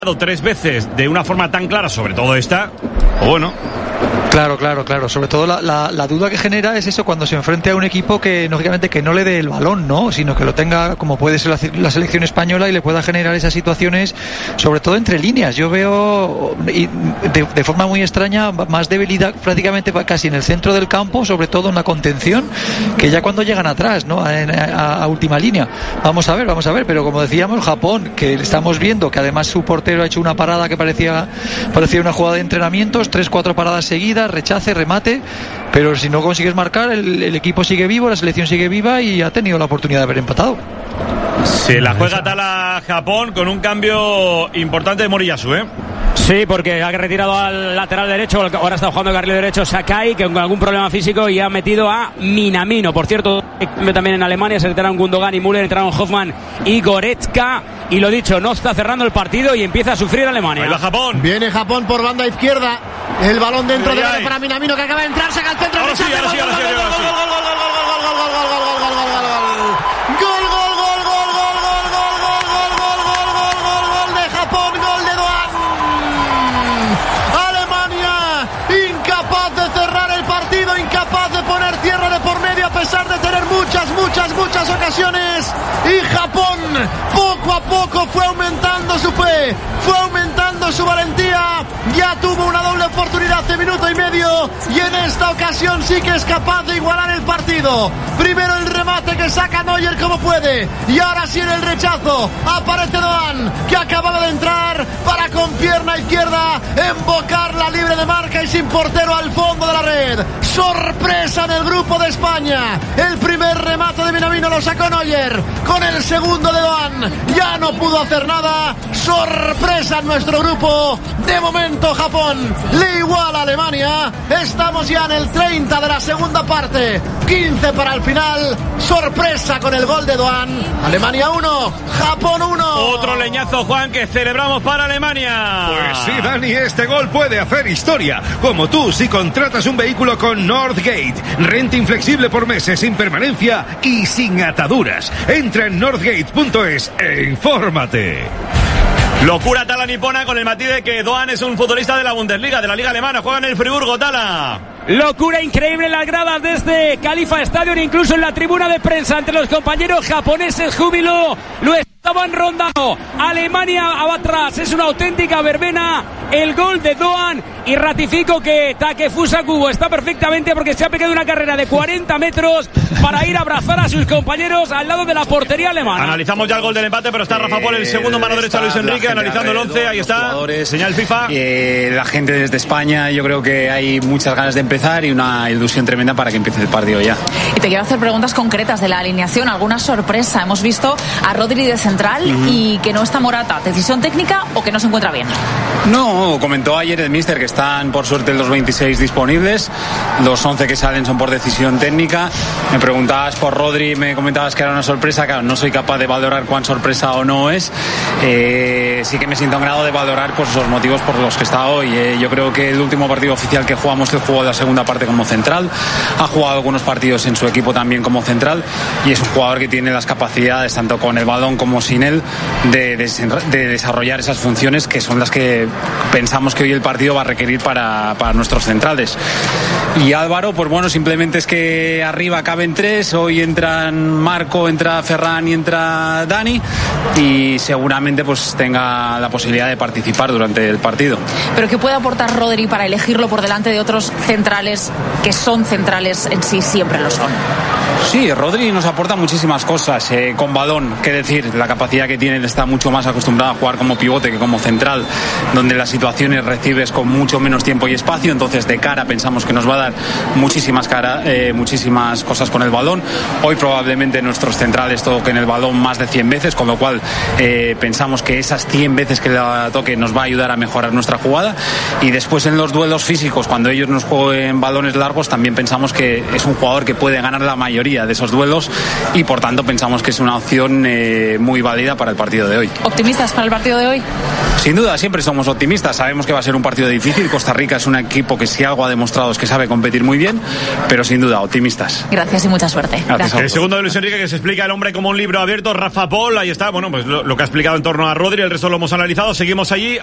3 veces de una forma tan clara, sobre todo esta, bueno. Claro. Sobre todo la duda que genera es eso, cuando se enfrente a un equipo que, lógicamente, que no le dé el balón, ¿no? Sino que lo tenga, como puede ser la selección española, y le pueda generar esas situaciones, sobre todo entre líneas. Yo veo de forma muy extraña más debilidad prácticamente casi en el centro del campo, sobre todo en la contención, que ya cuando llegan atrás, ¿no? A última línea. Vamos a ver, pero como decíamos, Japón, que estamos viendo que además su portero ha hecho una parada que parecía una jugada de entrenamientos, 3-4 paradas seguidas, rechace, remate, pero si no consigues marcar, el equipo sigue vivo, la selección sigue viva y ha tenido la oportunidad de haber empatado. Se la juega Tala Japón con un cambio importante de Moriyasu, ¿eh? Sí, porque ha retirado al lateral derecho, ahora está jugando el carril derecho Sakai, que con algún problema físico, y ha metido a Minamino. Por cierto, también en Alemania se retiraron Gundogan y Müller, entraron Hoffman y Goretzka, y lo dicho, no está cerrando el partido y empieza a sufrir Alemania. Ahí va Japón. Viene Japón por banda izquierda, el balón dentro del área para Minamino, que acaba de entrar, saca el centro, ahora sí. A pesar de tener muchas ocasiones, y Japón poco a poco fue aumentando su fe, fue aumentando su valentía, ya tuvo una doble oportunidad de minuto y medio, y en esta ocasión sí que es capaz de igualar el partido. Primero el remate que saca Neuer como puede, y ahora sí en el rechazo aparece Doan, que acababa de entrar para con pierna izquierda embocarla libre de marca y sin portero al fondo de la red. Sorpresa en el grupo de España, el primer remate de Minamino lo sacó Neuer, con el segundo de Doan ya no pudo hacer nada. Sorpresa en nuestro grupo, de momento Japón le iguala a Alemania, estamos ya en el 30 de la segunda parte, 15 para el final. Sorpresa con el gol de Doan. Alemania 1, Japón 1. Otro leñazo, Juan, que celebramos para Alemania. Pues sí, Dani, este gol puede hacer historia, como tú si contratas un vehículo con Northgate. Renting flexible por meses, sin permanencia y sin ataduras. Entra en northgate.es e infórmate. Locura Tala nipona con el matiz de que Doan es un futbolista de la Bundesliga, de la Liga Alemana, juega en el Friburgo, Tala. Locura increíble en las gradas de este Khalifa Stadium, incluso en la tribuna de prensa entre los compañeros japoneses, júbilo, lo estaban rondando. Alemania atrás, es una auténtica verbena el gol de Doan, y ratifico que Takefusa Kubo está perfectamente, porque se ha pegado una carrera de 40 metros para ir a abrazar a sus compañeros al lado de la portería alemana. Analizamos ya el gol del empate, pero está Rafa Pol, el segundo mano derecha Luis Enrique, analizando el 11, ahí está, señal FIFA. La gente desde España, yo creo que hay muchas ganas de empezar y una ilusión tremenda para que empiece el partido ya. Y te quiero hacer preguntas concretas de la alineación, alguna sorpresa. Hemos visto a Rodri de central y que no está Morata, ¿decisión técnica o que no se encuentra bien? No, comentó ayer el míster que están por suerte los 26 disponibles, los 11 que salen son por decisión técnica. Me preguntabas por Rodri, me comentabas que era una sorpresa. Claro, no soy capaz de valorar cuán sorpresa o no es. Sí que me siento en grado de valorar pues los motivos por los que está hoy. Yo creo que el último partido oficial que jugamos, él jugó la segunda parte como central, ha jugado algunos partidos en su equipo también como central, y es un jugador que tiene las capacidades, tanto con el balón como sin él, de desarrollar esas funciones que son las que pensamos que hoy el partido va a requerir para nuestros centrales. Y Álvaro, pues bueno, simplemente es que arriba caben 3, hoy entran Marco, entra Ferran y entra Dani, y seguramente pues tenga la posibilidad de participar durante el partido. ¿Pero qué puede aportar Rodri para elegirlo por delante de otros centrales que son centrales en sí, siempre lo son? Sí, Rodri nos aporta muchísimas cosas, con balón, qué decir, la capacidad que tiene, está mucho más acostumbrado a jugar como pivote que como central, donde las situaciones recibes con mucho menos tiempo y espacio, entonces de cara pensamos que nos va a dar muchísimas cosas con el balón. Hoy probablemente nuestros centrales toquen el balón más de 100 veces, con lo cual pensamos que esas 100 veces que la toque nos va a ayudar a mejorar nuestra jugada, y después en los duelos físicos, cuando ellos nos jueguen balones largos, también pensamos que es un jugador que puede ganar la mayoría mayoría de esos duelos y por tanto pensamos que es una opción muy válida para el partido de hoy. ¿Optimistas para el partido de hoy? Sin duda, siempre somos optimistas. Sabemos que va a ser un partido difícil. Costa Rica es un equipo que si algo ha demostrado es que sabe competir muy bien, pero sin duda, optimistas. Gracias y mucha suerte. Gracias. El segundo de Luis Enrique, que se explica el hombre como un libro abierto, Rafa Pol, ahí está, bueno, pues lo que ha explicado en torno a Rodri, el resto lo hemos analizado, seguimos allí.